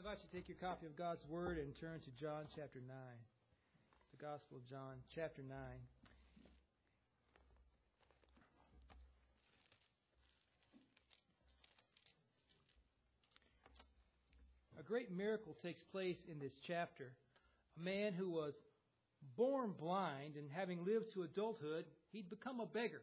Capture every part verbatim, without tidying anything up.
I invite you to take your copy of God's Word and turn to John chapter nine. The Gospel of John chapter nine. A great miracle takes place in this chapter. A man who was born blind, and having lived to adulthood, he'd become a beggar.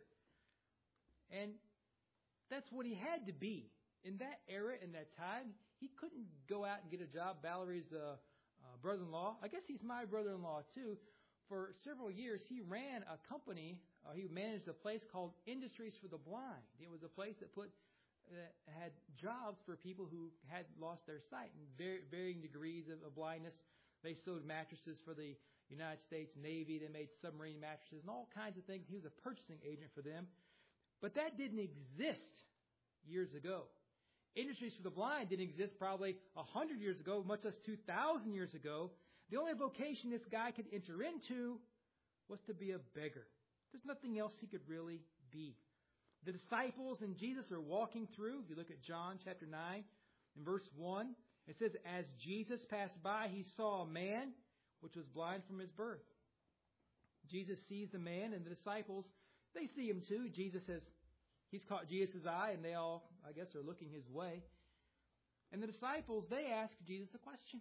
And that's what he had to be. In that era, in that time, he couldn't go out and get a job. Valerie's uh, uh, brother-in-law, I guess he's my brother-in-law too. For several years, he ran a company. Uh, he managed a place called Industries for the Blind. It was a place that put that had jobs for people who had lost their sight in var- varying degrees of, of blindness. They sewed mattresses for the United States Navy. They made submarine mattresses and all kinds of things. He was a purchasing agent for them. But that didn't exist years ago. Industries for the Blind didn't exist probably one hundred years ago, much less two thousand years ago. The only vocation this guy could enter into was to be a beggar. There's nothing else he could really be. The disciples and Jesus are walking through. If you look at John chapter nine, in verse one, it says, as Jesus passed by, he saw a man which was blind from his birth. Jesus sees the man, and the disciples, they see him too. Jesus has He's caught Jesus' eye, and they all, I guess, are looking his way. And the disciples, they ask Jesus a question.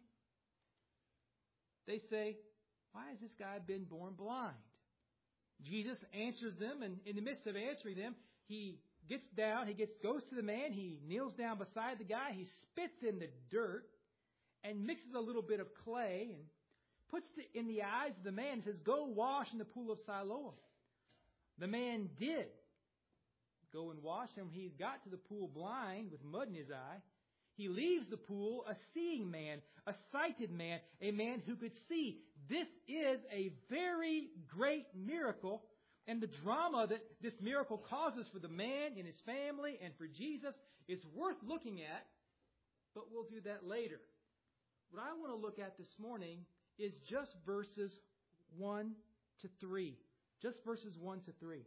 They say, why has this guy been born blind? Jesus answers them, and in the midst of answering them, he gets down, he gets goes to the man, he kneels down beside the guy, he spits in the dirt, and mixes a little bit of clay, and puts it in the eyes of the man, and says, go wash in the pool of Siloam. The man did go and wash, and he got to the pool blind with mud in his eye. He leaves the pool a seeing man, a sighted man, a man who could see. This is a very great miracle, and the drama that this miracle causes for the man and his family and for Jesus is worth looking at, but we'll do that later. What I want to look at this morning is just verses one to three. Just verses one to three.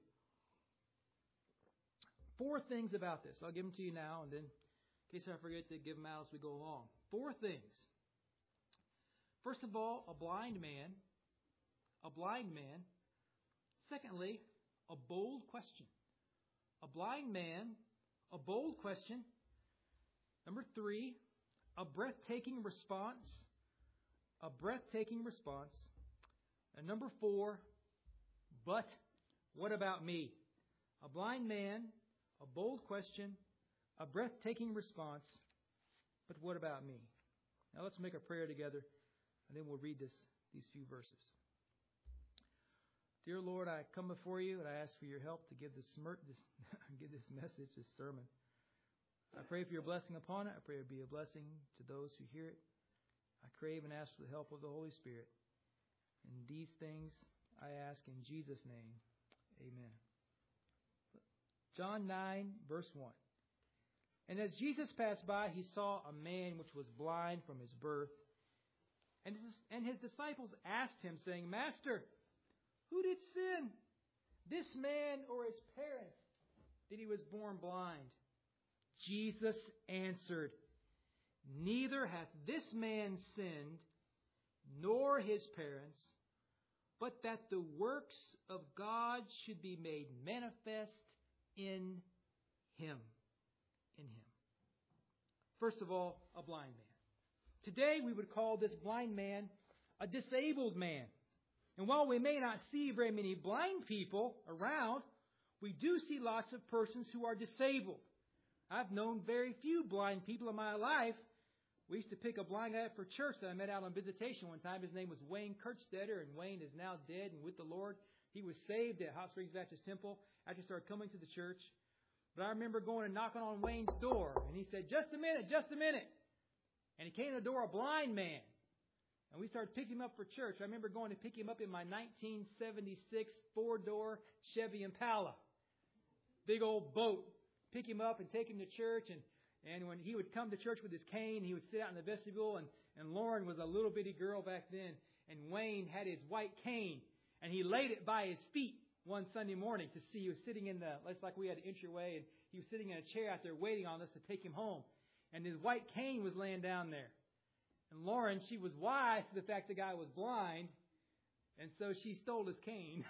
Four things about this. I'll give them to you now, and then in case I forget to give them out as we go along. Four things. First of all, a blind man. A blind man. Secondly, a bold question. A blind man, a bold question. Number three, a breathtaking response. A breathtaking response. And number four, but what about me? A blind man, a bold question, a breathtaking response, but what about me? Now let's make a prayer together, and then we'll read this these few verses. Dear Lord, I come before you, and I ask for your help to give this, this, give this message, this sermon. I pray for your blessing upon it. I pray it be a blessing to those who hear it. I crave and ask for the help of the Holy Spirit. And these things I ask in Jesus' name. Amen. John nine, verse one. And as Jesus passed by, he saw a man which was blind from his birth. And his, and his disciples asked him, saying, Master, who did sin, this man or his parents, that he was born blind? Jesus answered, neither hath this man sinned, nor his parents, but that the works of God should be made manifest in him. In him. First of all, a blind man. Today we would call this blind man a disabled man. And while we may not see very many blind people around, we do see lots of persons who are disabled. I've known very few blind people in my life. We used to pick a blind guy up for church that I met out on visitation one time. His name was Wayne Kurtzstetter, and Wayne is now dead and with the Lord. He was saved at Hot Springs Baptist Temple after he started coming to the church. But I remember going and knocking on Wayne's door, and he said, just a minute, just a minute. And he came to the door, a blind man. And we started picking him up for church. I remember going to pick him up in my nineteen seventy-six four-door Chevy Impala. Big old boat. Pick him up and take him to church. And, and when he would come to church with his cane, he would sit out in the vestibule. And, and Lauren was a little bitty girl back then. And Wayne had his white cane. And he laid it by his feet one Sunday morning to see. He was sitting in the, it's like we had an entryway, and he was sitting in a chair out there waiting on us to take him home. And his white cane was laying down there. And Lauren, she was wise to the fact the guy was blind, and so she stole his cane.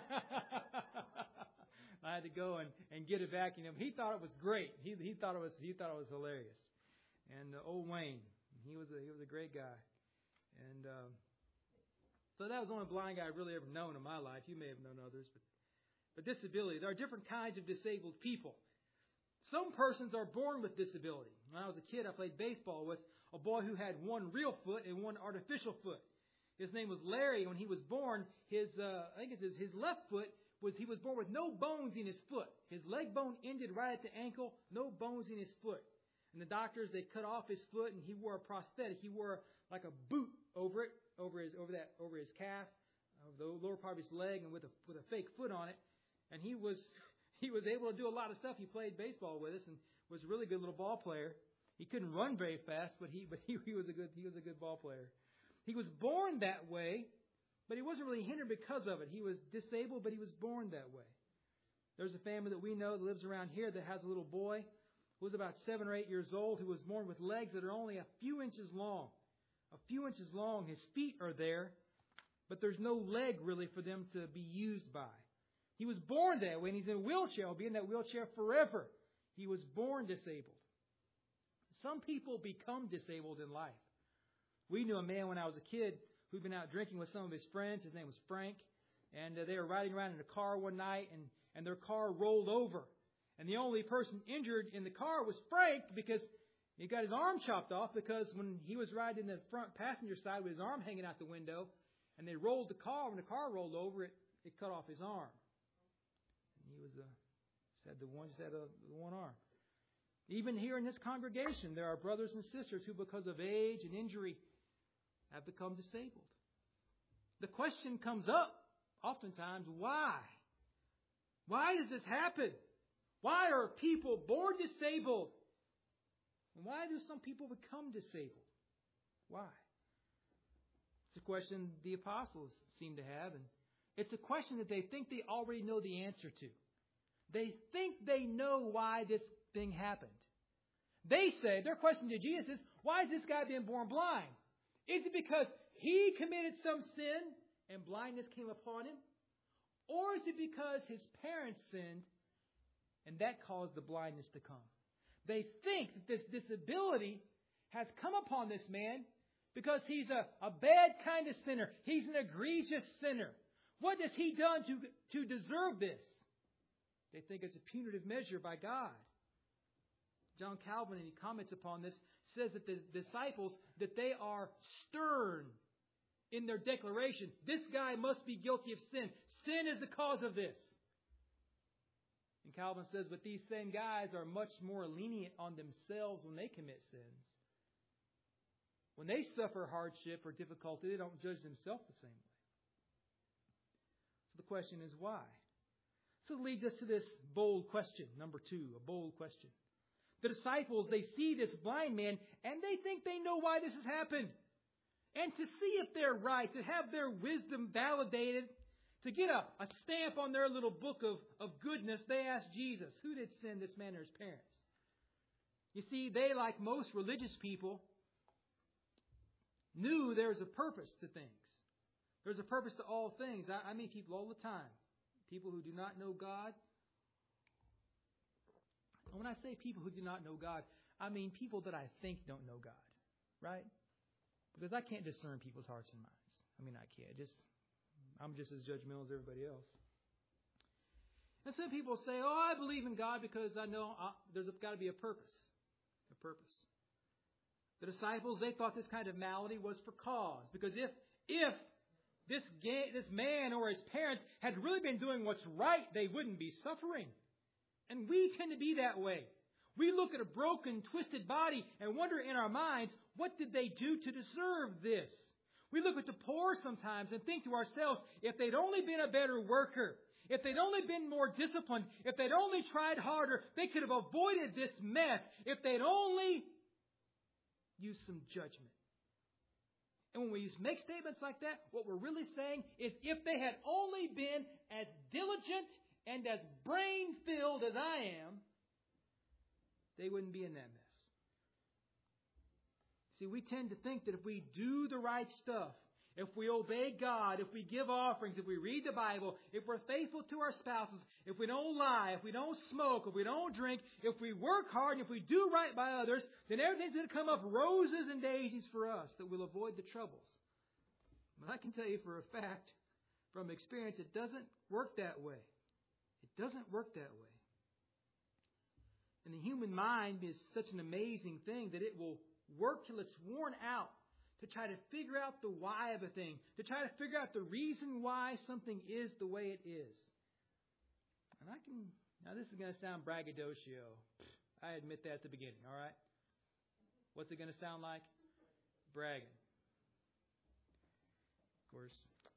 I had to go and, and get it back. You know, he thought it was great. He he thought it was he thought it was hilarious. And uh, old Wayne, he was a he was a great guy. And uh, so that was the only blind guy I've really ever known in my life. You may have known others, but but disability. There are different kinds of disabled people. Some persons are born with disability. When I was a kid, I played baseball with a boy who had one real foot and one artificial foot. His name was Larry. When he was born, his uh, I think it's his, his left foot was he was born with no bones in his foot. His leg bone ended right at the ankle, no bones in his foot. And the doctors, they cut off his foot, and he wore a prosthetic. He wore like a boot over it, over his over that over his calf, over the lower part of his leg, and with a with a fake foot on it. And he was he was able to do a lot of stuff. He played baseball with us and was a really good little ball player. He couldn't run very fast, but he but he, he was a good he was a good ball player. He was born that way, but he wasn't really hindered because of it. He was disabled, but he was born that way. There's a family that we know that lives around here that has a little boy who was about seven or eight years old, who was born with legs that are only a few inches long. A few inches long. His feet are there, but there's no leg really for them to be used by. He was born that way, and he's in a wheelchair. He'll be in that wheelchair forever. He was born disabled. Some people become disabled in life. We knew a man when I was a kid who'd been out drinking with some of his friends. His name was Frank. And uh, they were riding around in a car one night, and, and their car rolled over. And the only person injured in the car was Frank, because he got his arm chopped off, because when he was riding in the front passenger side with his arm hanging out the window, and they rolled the car, when the car rolled over, it, it cut off his arm. And he was uh, just had the one, just had a, the one arm. Even here in this congregation, there are brothers and sisters who, because of age and injury, have become disabled. The question comes up oftentimes, why? Why does this happen? Why are people born disabled? And why do some people become disabled? Why? It's a question the apostles seem to have, and it's a question that they think they already know the answer to. They think they know why this thing happened. They say, their question to Jesus is, why is this guy being born blind? Is it because he committed some sin and blindness came upon him? Or is it because his parents sinned and that caused the blindness to come? They think that this disability has come upon this man because he's a, a bad kind of sinner. He's an egregious sinner. What has he done to, to deserve this? They think it's a punitive measure by God. John Calvin, and he comments upon this, says that the disciples, that they are stern in their declaration. This guy must be guilty of sin. Sin is the cause of this. And Calvin says, but these same guys are much more lenient on themselves when they commit sins. When they suffer hardship or difficulty, they don't judge themselves the same way. So the question is why? So it leads us to this bold question, number two, a bold question. The disciples, they see this blind man and they think they know why this has happened. And to see if they're right, to have their wisdom validated, to get a, a stamp on their little book of, of goodness, they ask Jesus, who did send this man or his parents? You see, they, like most religious people, knew there's a purpose to things. There's a purpose to all things. I, I meet people all the time. People who do not know God. And when I say people who do not know God, I mean people that I think don't know God. Right? Because I can't discern people's hearts and minds. I mean, I can't. Just, I'm just as judgmental as everybody else. And some people say, oh, I believe in God because I know I, there's got to be a purpose. A purpose. The disciples, they thought this kind of malady was for cause. Because if if this, ga- this man or his parents had really been doing what's right, they wouldn't be suffering. And we tend to be that way. We look at a broken, twisted body and wonder in our minds, what did they do to deserve this? We look at the poor sometimes and think to ourselves, if they'd only been a better worker, if they'd only been more disciplined, if they'd only tried harder, they could have avoided this mess. If they'd only used some judgment. And when we make statements like that, what we're really saying is if they had only been as diligent and as brain-filled as I am, they wouldn't be in that mess. See, we tend to think that if we do the right stuff, if we obey God, if we give offerings, if we read the Bible, if we're faithful to our spouses, if we don't lie, if we don't smoke, if we don't drink, if we work hard, and if we do right by others, then everything's going to come up roses and daisies for us, that we'll avoid the troubles. But I can tell you for a fact, from experience, it doesn't work that way. It doesn't work that way. And the human mind is such an amazing thing that it will work till it's worn out to try to figure out the why of a thing, to try to figure out the reason why something is the way it is. And I can, now this is going to sound braggadocio. I admit that at the beginning, all right? What's it going to sound like? Bragging. Of course,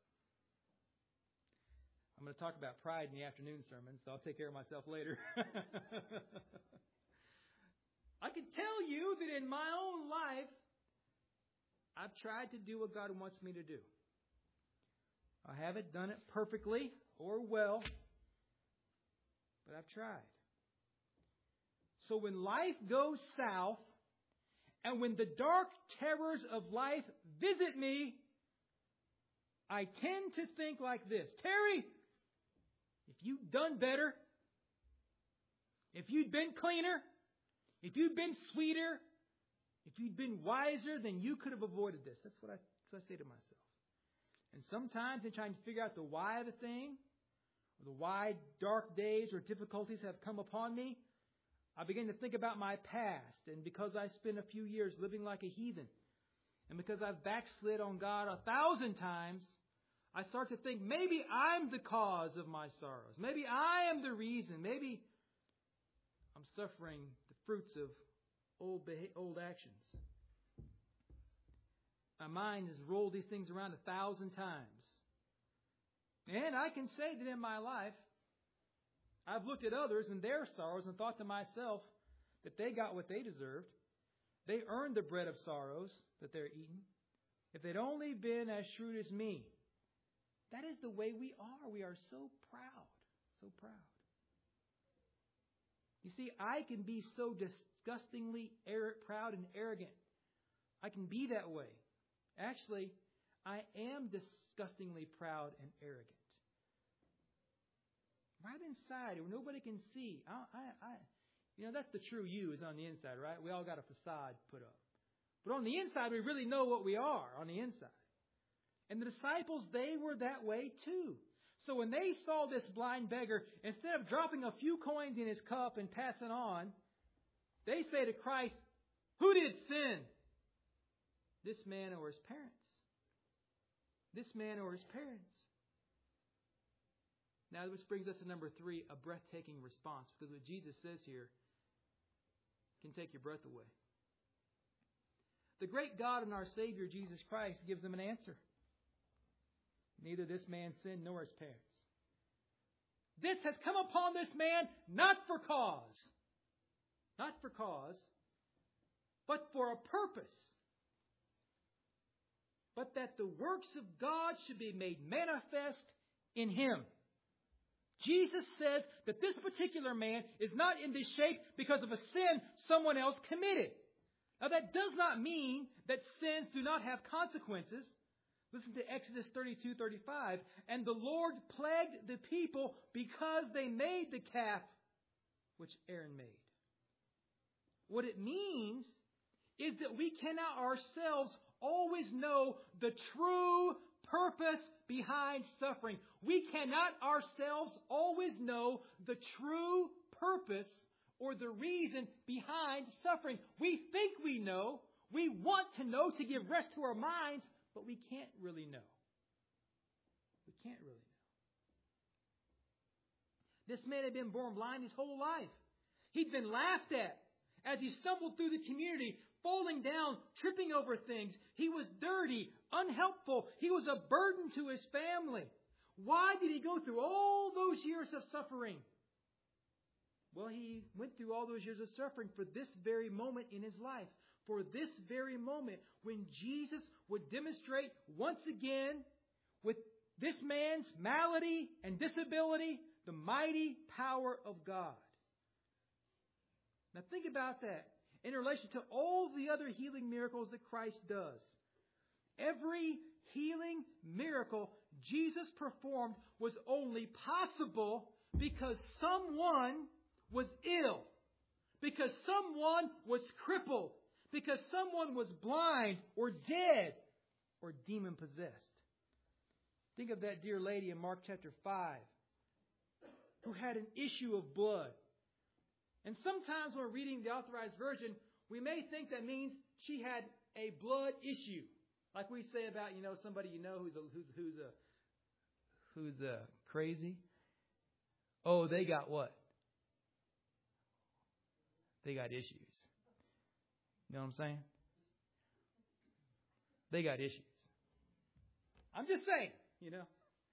I'm going to talk about pride in the afternoon sermon, so I'll take care of myself later. I can tell you that in my own life, I've tried to do what God wants me to do. I haven't done it perfectly or well, but I've tried. So when life goes south, and when the dark terrors of life visit me, I tend to think like this. Terry, if you'd done better, if you'd been cleaner, if you'd been sweeter, if you'd been wiser, then you could have avoided this. That's what I, that's what I say to myself. And sometimes in trying to figure out the why of a thing, or the why dark days or difficulties have come upon me, I begin to think about my past. And because I spent a few years living like a heathen, and because I've backslid on God a thousand times, I start to think maybe I'm the cause of my sorrows. Maybe I am the reason. Maybe I'm suffering the fruits of old beha- old actions. My mind has rolled these things around a thousand times. And I can say that in my life, I've looked at others and their sorrows and thought to myself that they got what they deserved. They earned the bread of sorrows that they're eating. If they'd only been as shrewd as me. That is the way we are. We are so proud. So proud. You see, I can be so disgustingly ar- proud and arrogant. I can be that way. Actually, I am disgustingly proud and arrogant. Right inside, where nobody can see. I, I, I, you know, that's the true you is on the inside, right? We all got a facade put up. But on the inside, we really know what we are on the inside. And the disciples, they were that way too. So when they saw this blind beggar, instead of dropping a few coins in his cup and passing on, they say to Christ, who did sin? This man or his parents? This man or his parents? Now this brings us to number three, a breathtaking response. Because what Jesus says here can take your breath away. The great God and our Savior, Jesus Christ, gives them an answer. Neither this man sinned nor his parents. This has come upon this man not for cause. Not for cause, but for a purpose. But that the works of God should be made manifest in him. Jesus says that this particular man is not in this shape because of a sin someone else committed. Now that does not mean that sins do not have consequences. Listen to Exodus thirty-two thirty-five. And the Lord plagued the people because they made the calf which Aaron made. What it means is that we cannot ourselves always know the true purpose behind suffering. We cannot ourselves always know the true purpose or the reason behind suffering. We think we know. We want to know to give rest to our minds, but we can't really know. We can't really know. This man had been born blind his whole life. He'd been laughed at as he stumbled through the community, falling down, tripping over things. He was dirty, unhelpful. He was a burden to his family. Why did he go through all those years of suffering? Well, he went through all those years of suffering for this very moment in his life. For this very moment when Jesus would demonstrate once again with this man's malady and disability the mighty power of God. Now think about that. in relation to all the other healing miracles that Christ does. Every healing miracle Jesus performed was only possible because someone was ill, because someone was crippled, because someone was blind or dead or demon-possessed. Think of that dear lady in Mark chapter five who had an issue of blood. And sometimes when reading the Authorized Version, we may think that means she had a blood issue. Like we say about, you know, somebody you know who's a, who's who's a who's a crazy. Oh, they got what? They got issues. You know what I'm saying? They got issues. I'm just saying, you know.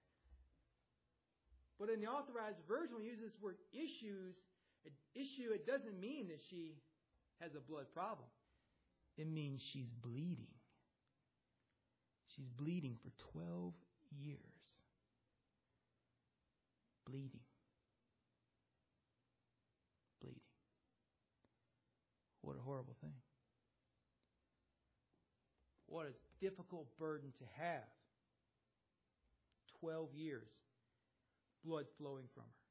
But in the Authorized Version, when we use this word issues, issue, it doesn't mean that she has a blood problem. It means she's bleeding. She's bleeding for twelve years. Bleeding. Bleeding. What a horrible thing. What a difficult burden to have. Twelve years. Blood flowing from her.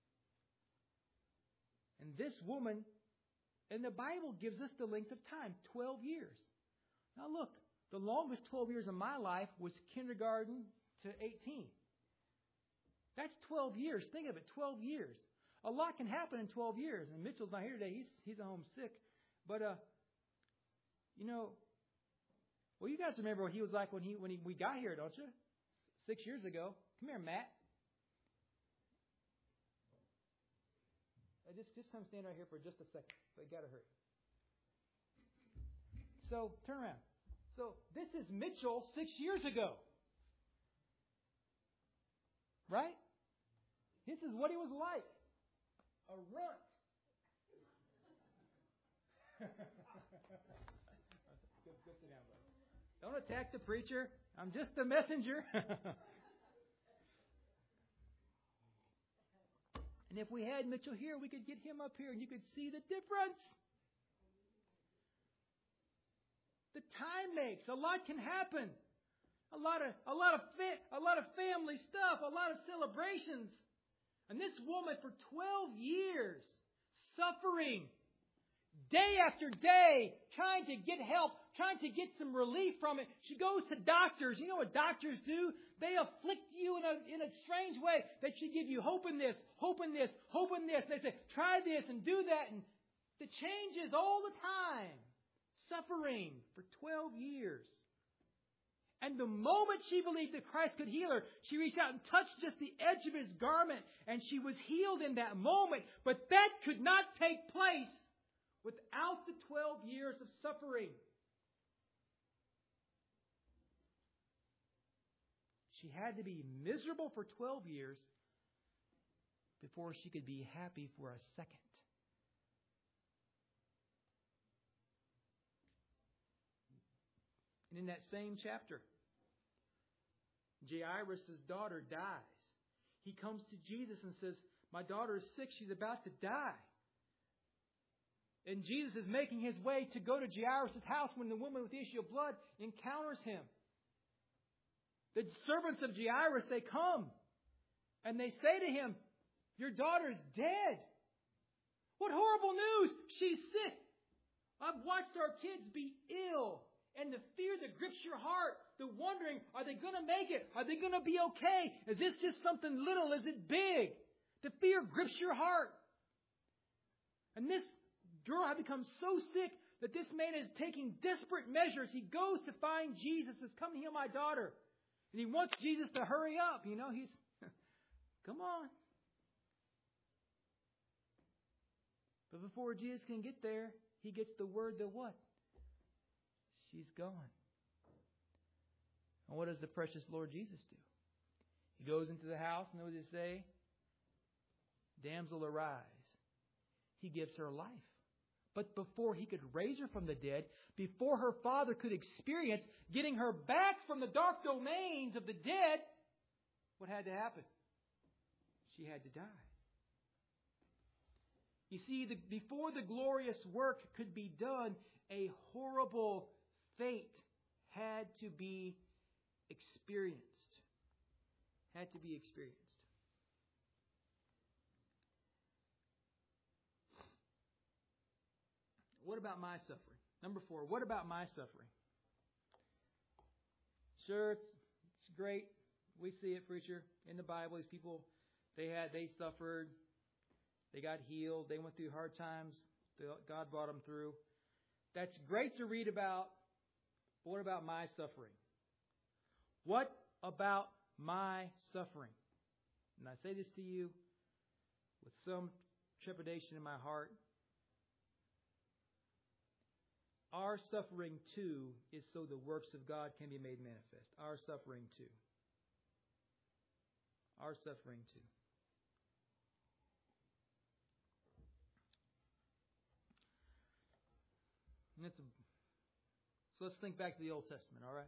And this woman, and the Bible gives us the length of time, twelve years. Now look, the longest twelve years of my life was kindergarten to eighteen. That's twelve years. Think of it, twelve years. A lot can happen in twelve years. And Mitchell's not here today. He's, he's at home sick. But, uh, you know, well, you guys remember what he was like when he when he, we got here, don't you? Six years ago. Come here, Matt. Just, just come stand right here for just a second. But you got to hurry. So, turn around. So, this is Mitchell six years ago. Right? This is what he was like. A runt. go, go sit down, buddy. Don't attack the preacher. I'm just the messenger. And if we had Mitchell here, we could get him up here and you could see the difference. The time makes. A lot can happen. A lot of a lot of fa- a lot of family stuff, a lot of celebrations. And this woman for twelve years suffering day after day, trying to get help, trying to get some relief from it. She goes to doctors. You know what doctors do? They afflict you in a, in a strange way. They should give you hope in this, hope in this, hope in this. They say, try this and do that. And the changes all the time. Suffering for twelve years. And the moment she believed that Christ could heal her, she reached out and touched just the edge of his garment. And she was healed in that moment. But that could not take place without the twelve years of suffering. She had to be miserable for twelve years before she could be happy for a second. And in that same chapter, Jairus' daughter dies. He comes to Jesus and says, my daughter is sick. She's about to die. And Jesus is making his way to go to Jairus' house when the woman with the issue of blood encounters him. The servants of Jairus, they come and they say to him, your daughter's dead. What horrible news! She's sick. I've watched our kids be ill. And the fear that grips your heart, the wondering, are they going to make it? Are they going to be okay? Is this just something little? Is it big? The fear grips your heart. And this girl had become so sick that this man is taking desperate measures. He goes to find Jesus, says, come heal my daughter. And he wants Jesus to hurry up. You know, he's, come on. But before Jesus can get there, he gets the word that what? She's gone. And what does the precious Lord Jesus do? He goes into the house, and what does he say? Damsel, arise. He gives her life. But before he could raise her from the dead, before her father could experience getting her back from the dark domains of the dead, what had to happen? She had to die. You see, the, before the glorious work could be done, a horrible fate had to be experienced. Had to be experienced. What about my suffering? Number four, what about my suffering? Sure, it's, it's great. We see it, preacher, in the Bible. These people, they had, they suffered. They got healed. They went through hard times. God brought them through. That's great to read about. But what about my suffering? What about my suffering? And I say this to you with some trepidation in my heart. Our suffering, too, is so the works of God can be made manifest. Our suffering, too. Our suffering, too. And it's a, so let's think back to the Old Testament, all right?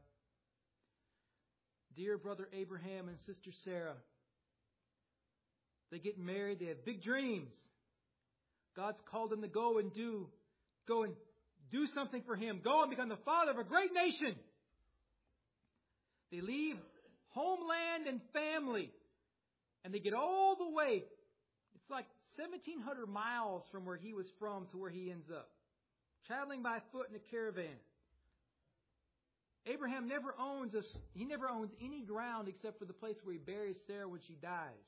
Dear brother Abraham and sister Sarah, they get married, they have big dreams. God's called them to go and do, go and do something for Him. Go and become the father of a great nation. They leave homeland and family, and they get all the way. It's like seventeen hundred miles from where he was from to where he ends up. Traveling by foot in a caravan. Abraham never owns a, he never owns any ground except for the place where he buries Sarah when she dies.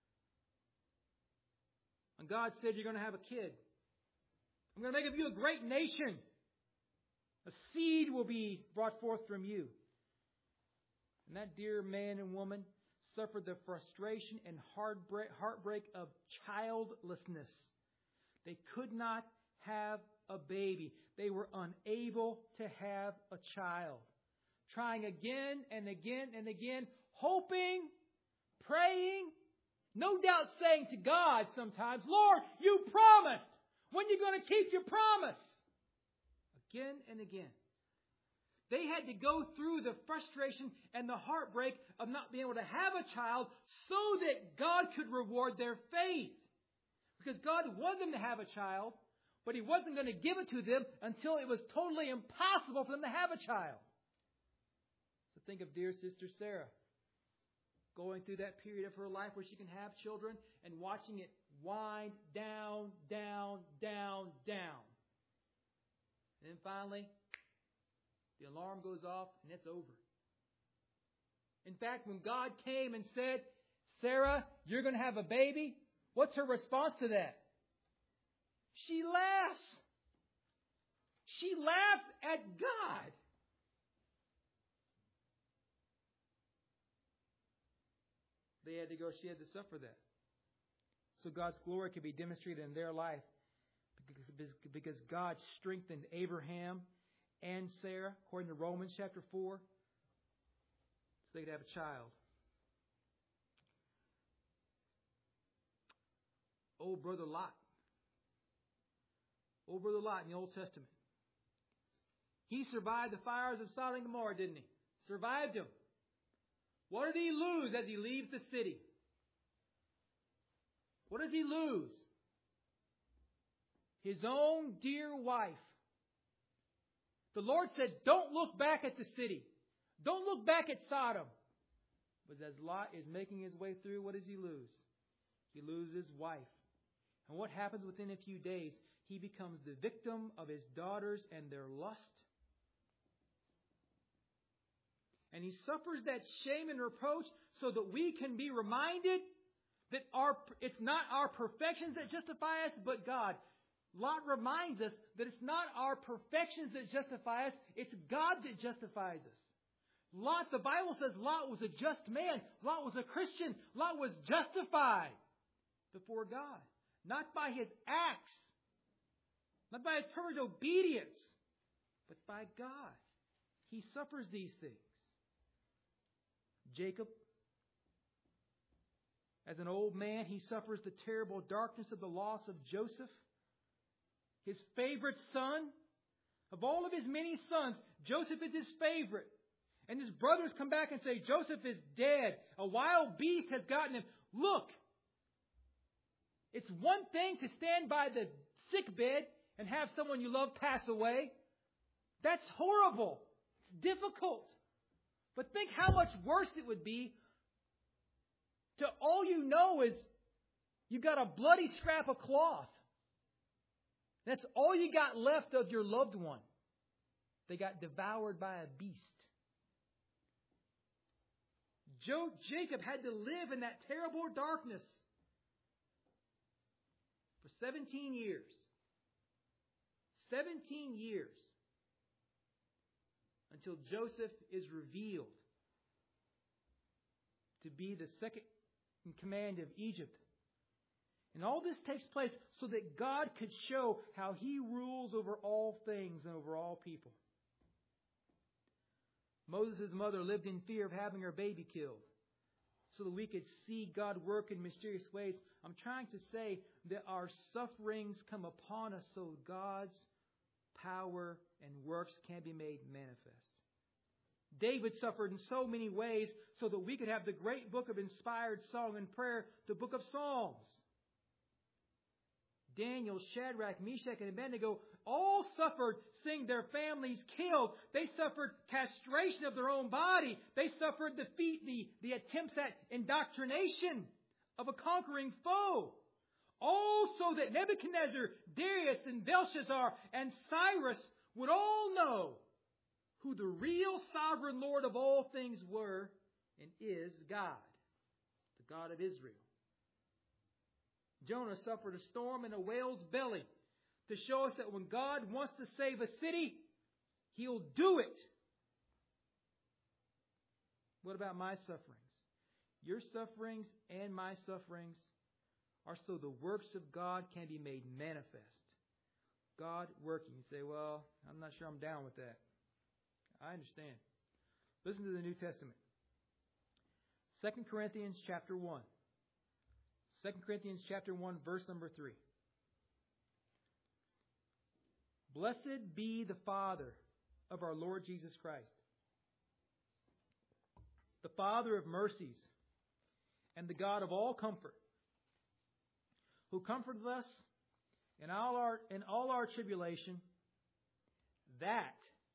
And God said, you're going to have a kid. I'm going to make of you a great nation. A seed will be brought forth from you. And that dear man and woman suffered the frustration and heartbreak, heartbreak of childlessness. They could not have a baby. They were unable to have a child. Trying again and again and again, hoping, praying, no doubt saying to God sometimes, Lord, you promised. When are you going to keep your promise? Again and again. They had to go through the frustration and the heartbreak of not being able to have a child so that God could reward their faith. Because God wanted them to have a child, but He wasn't going to give it to them until it was totally impossible for them to have a child. So think of dear sister Sarah going through that period of her life where she can have children and watching it wind down, down, down, down. And then finally, the alarm goes off and it's over. In fact, when God came and said, Sarah, you're going to have a baby, what's her response to that? She laughs. She laughs at God. They had to go, she had to suffer that. So God's glory could be demonstrated in their life because God strengthened Abraham and Sarah, according to Romans chapter four, so they could have a child. Old brother Lot. Old brother Lot in the Old Testament. He survived the fires of Sodom and Gomorrah, didn't he? Survived them. What did he lose as he leaves the city? What does he lose? His own dear wife. The Lord said, don't look back at the city. Don't look back at Sodom. But as Lot is making his way through, what does he lose? He loses his wife. And what happens within a few days? He becomes the victim of his daughters and their lust. And he suffers that shame and reproach so that we can be reminded that our it's not our perfections that justify us, but God. Lot reminds us that it's not our perfections that justify us, it's God that justifies us. Lot, the Bible says Lot was a just man. Lot was a Christian. Lot was justified before God. Not by his acts, not by his perfect obedience, but by God. He suffers these things. Jacob, as an old man, he suffers the terrible darkness of the loss of Joseph, his favorite son. Of all of his many sons, Joseph is his favorite. And his brothers come back and say, Joseph is dead. A wild beast has gotten him. Look, It's one thing to stand by the sick bed and have someone you love pass away. That's horrible. It's difficult. But think how much worse it would be to all you know is you've got a bloody scrap of cloth. That's all you got left of your loved one. They got devoured by a beast. Joe, Jacob had to live in that terrible darkness for seventeen years. seventeen years. Until Joseph is revealed to be the second in command of Egypt. And all this takes place so that God could show how He rules over all things and over all people. Moses' mother lived in fear of having her baby killed so that we could see God work in mysterious ways. I'm trying to say that our sufferings come upon us so God's power and works can be made manifest. David suffered in so many ways so that we could have the great book of inspired song and prayer, the book of Psalms. Daniel, Shadrach, Meshach, and Abednego all suffered seeing their families killed. They suffered castration of their own body. They suffered the defeat, the, the attempts at indoctrination of a conquering foe. All so that Nebuchadnezzar, Darius, and Belshazzar, and Cyrus would all know who the real sovereign Lord of all things were and is God, the God of Israel. Jonah suffered a storm in a whale's belly to show us that when God wants to save a city, He'll do it. What about my sufferings? Your sufferings and my sufferings are so the works of God can be made manifest. God working. You say, well, I'm not sure I'm down with that. I understand. Listen to the New Testament. Second Corinthians chapter one. Second Corinthians chapter one, verse number three. Blessed be the Father of our Lord Jesus Christ, the Father of mercies and the God of all comfort, who comforted us in all our, in all our tribulation, that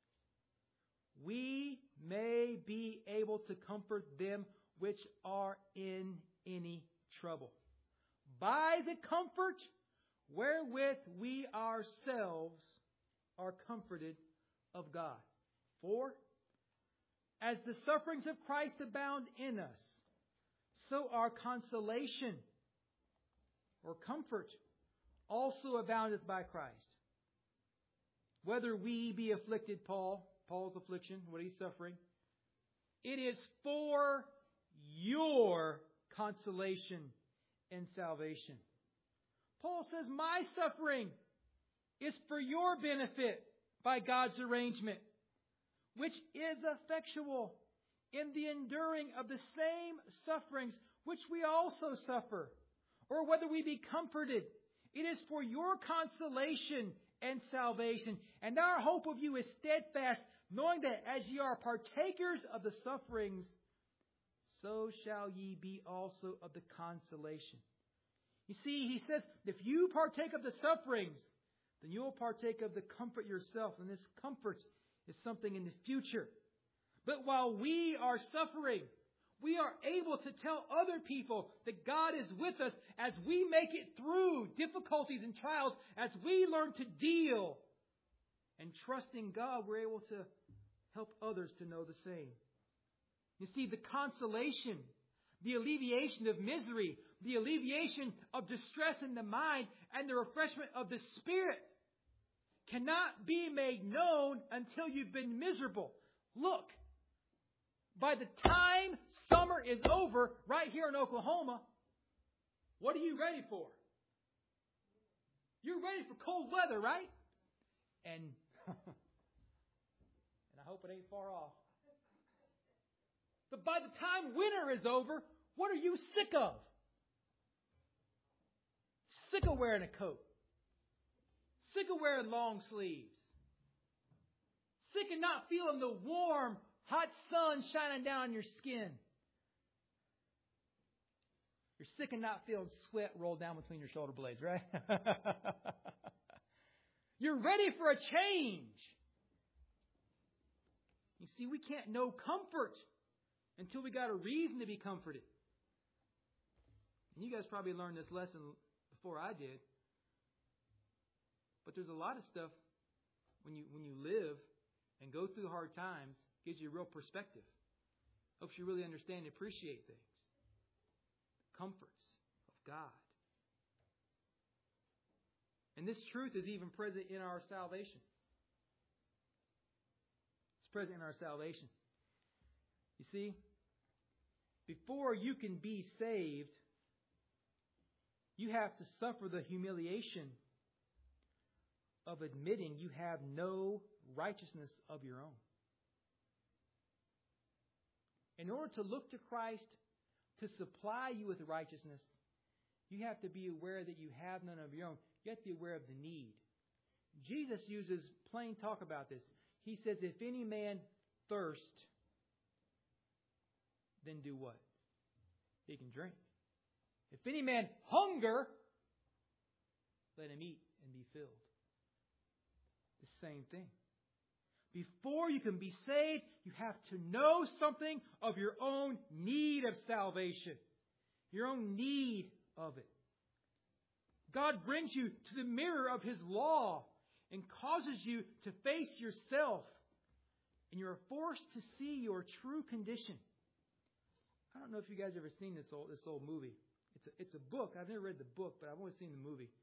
we may be able to comfort them which are in any trouble, by the comfort wherewith we ourselves are comforted of God. For as the sufferings of Christ abound in us, so our consolation or comfort also aboundeth by Christ. Whether we be afflicted, Paul, Paul's affliction, what he's suffering, it is for your consolation and salvation. Paul says, my suffering is for your benefit by God's arrangement, which is effectual in the enduring of the same sufferings which we also suffer. Or whether we be comforted, it is for your consolation and salvation. And our hope of you is steadfast, knowing that as ye are partakers of the sufferings, so shall ye be also of the consolation. You see, he says, if you partake of the sufferings, then you will partake of the comfort yourself. And this comfort is something in the future. But while we are suffering, we are able to tell other people that God is with us as we make it through difficulties and trials, as we learn to deal and trust in God, we're able to help others to know the same. You see, the consolation, the alleviation of misery, the alleviation of distress in the mind, and the refreshment of the spirit cannot be made known until you've been miserable. Look, by the time summer is over, right here in Oklahoma, what are you ready for? You're ready for cold weather, right? And, and I hope it ain't far off. But by the time winter is over, what are you sick of? Sick of wearing a coat. Sick of wearing long sleeves. Sick of not feeling the warm, hot sun shining down on your skin. You're sick and not feeling sweat roll down between your shoulder blades, right? You're ready for a change. You see, we can't know comfort until we got a reason to be comforted. And you guys probably learned this lesson before I did. But there's a lot of stuff when you when you live and go through hard times, gives you a real perspective. Helps you really understand and appreciate things. The comforts of God. And this truth is even present in our salvation. It's present in our salvation. You see, before you can be saved, you have to suffer the humiliation of admitting you have no righteousness of your own. In order to look to Christ to supply you with righteousness, you have to be aware that you have none of your own. You have to be aware of the need. Jesus uses plain talk about this. He says, if any man thirst, then do what? He can drink. If any man hunger, let him eat and be filled. The same thing. Before you can be saved, you have to know something of your own need of salvation. Your own need of it. God brings you to the mirror of His law and causes you to face yourself. And you are forced to see your true condition. I don't know if you guys ever seen this old this old movie. It's a, it's a book. I've never read the book, but I've only seen the movie.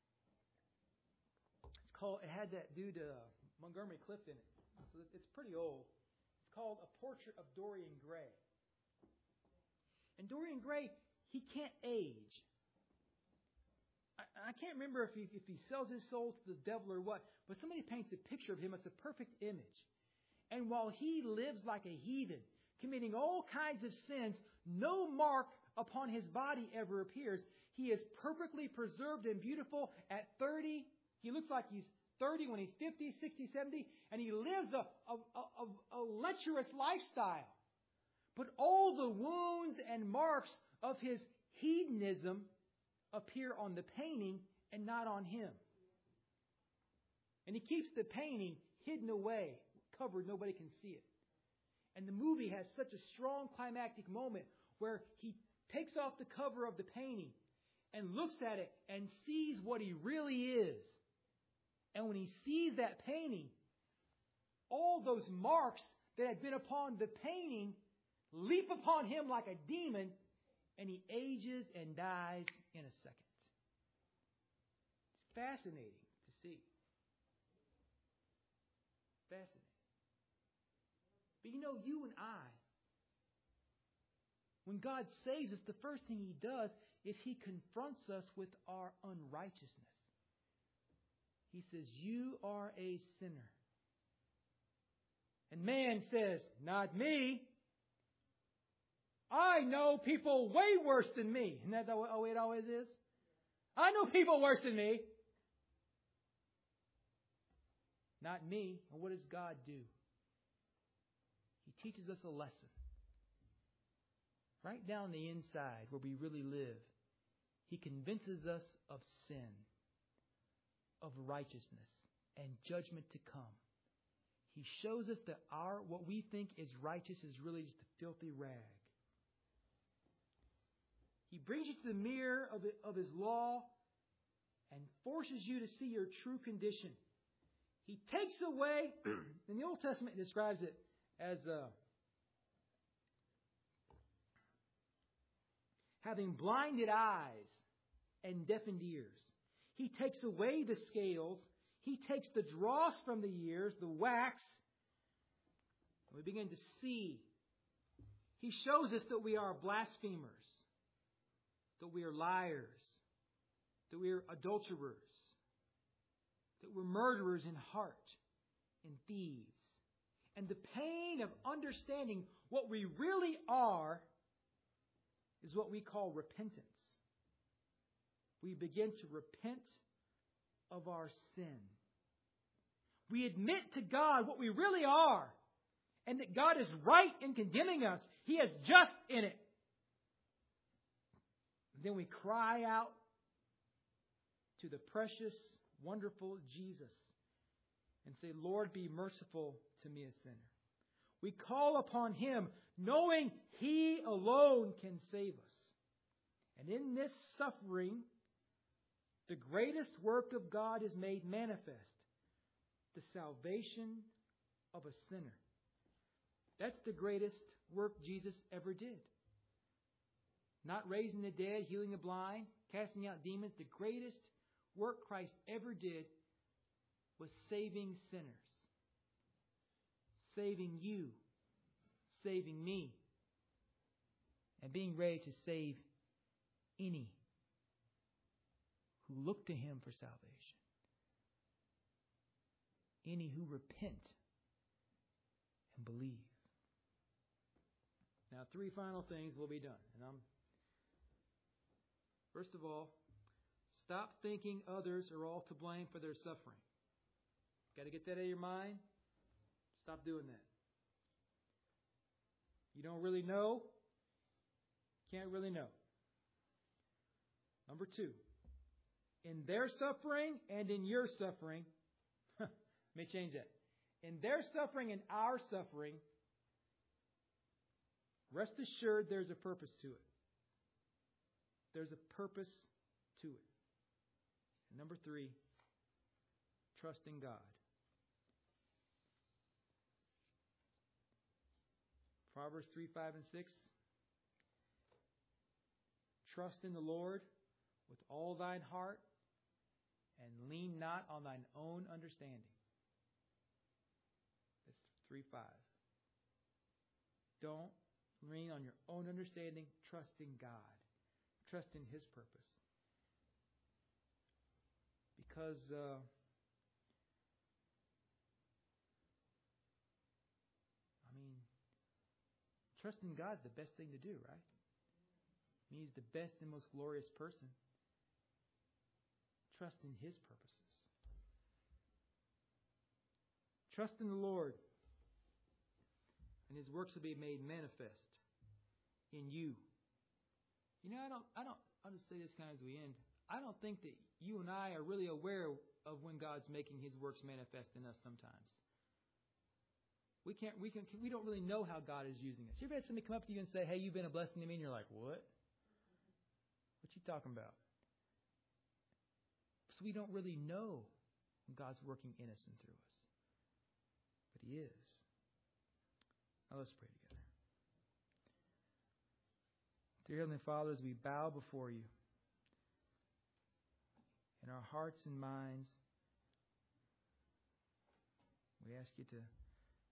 It's called. It had that dude uh, Montgomery Clift in it. So it's pretty old. It's called A Portrait of Dorian Gray. And Dorian Gray, he can't age. I, I can't remember if he if he sells his soul to the devil or what, but somebody paints a picture of him. It's a perfect image. And while he lives like a heathen, committing all kinds of sins, no mark upon his body ever appears. He is perfectly preserved and beautiful at thirty. He looks like he's thirty when he's fifty, sixty, seventy, and he lives a, a, a, a lecherous lifestyle. But all the wounds and marks of his hedonism appear on the painting and not on him. And he keeps the painting hidden away, covered, nobody can see it. And the movie has such a strong climactic moment where he takes off the cover of the painting and looks at it and sees what he really is. And when he sees that painting, all those marks that had been upon the painting leap upon him like a demon, and he ages and dies in a second. It's fascinating to see. Fascinating. But you know, you and I, when God saves us, the first thing He does is He confronts us with our unrighteousness. He says, you are a sinner. And man says, not me. I know people way worse than me. Isn't that the way it always is? I know people worse than me. Not me. And what does God do? He teaches us a lesson. Right down the inside where we really live. He convinces us of sin, of righteousness, and judgment to come. He shows us that our what we think is righteous is really just a filthy rag. He brings you to the mirror of, it, of His law and forces you to see your true condition. He takes away, in the Old Testament it describes it as uh, having blinded eyes and deafened ears. He takes away the scales. He takes the dross from the ears, the wax, and we begin to see. He shows us that we are blasphemers, that we are liars, that we are adulterers, that we're murderers in heart and thieves. And the pain of understanding what we really are is what we call repentance. We begin to repent of our sin. We admit to God what we really are, and that God is right in condemning us. He is just in it. Then we cry out to the precious, wonderful Jesus and say, Lord, be merciful to me, a sinner. We call upon Him, knowing He alone can save us. And in this suffering, the greatest work of God is made manifest, the salvation of a sinner. That's the greatest work Jesus ever did. Not raising the dead, healing the blind, casting out demons. The greatest work Christ ever did was saving sinners. Saving you. Saving me. And being ready to save any who look to Him for salvation. Any who repent and believe. Now, three final things will be done. And I'm First of all, stop thinking others are all to blame for their suffering. Got to get that out of your mind. Stop doing that. You don't really know. Can't really know. Number two, in their suffering and in your suffering, let me change that. In their suffering and our suffering, rest assured there's a purpose to it. There's a purpose to it. And number three, trust in God. Proverbs three, five, and six. Trust in the Lord with all thine heart and lean not on thine own understanding. That's three, five. Don't lean on your own understanding. Trust in God. Trust in His purpose. Because uh, I mean, trusting God is the best thing to do, right? I mean, He's the best and most glorious person. Trust in His purposes. Trust in the Lord, and His works will be made manifest in you. You know, I don't, I don't, I'll just say this kind of as we end. I don't think that you and I are really aware of when God's making His works manifest in us sometimes. We can't, we can, we don't really know how God is using us. You ever had somebody come up to you and say, hey, you've been a blessing to me? And you're like, what? What you talking about? So we don't really know when God's working in us and through us. But He is. Now let's pray together. Dear Heavenly Father, as we bow before You, in our hearts and minds, we ask You to